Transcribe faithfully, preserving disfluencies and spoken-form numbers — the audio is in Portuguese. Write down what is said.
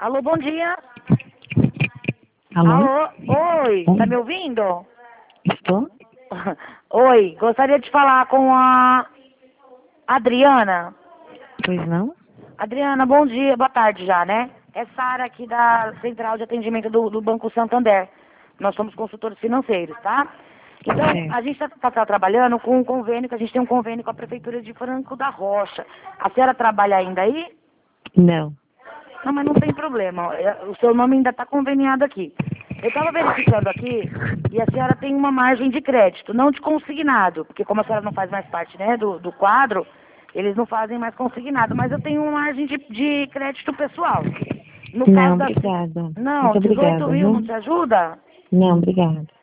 Alô, bom dia. Alô? Alô, oi, Oi. tá me ouvindo? Estou? Oi, gostaria de falar com a Adriana. Pois não? Adriana, bom dia, boa tarde já, né? É Sara aqui da Central de Atendimento do, do Banco Santander. Nós somos consultores financeiros, tá? Então, Certo. a gente está tá, tá trabalhando com um convênio, que a gente tem um convênio com a Prefeitura de Franco da Rocha. A senhora trabalha ainda aí? Não. Não, mas não tem problema. é, O seu nome ainda está conveniado aqui. Eu estava verificando aqui e a senhora tem uma margem de crédito, não de consignado, porque como a senhora não faz mais parte, né, do, do quadro, eles não fazem mais consignado, mas eu tenho uma margem de, de crédito pessoal. No Não, caso da... obrigada. Não, Muito dezoito obrigada, mil não viu? te ajuda? Não, obrigada.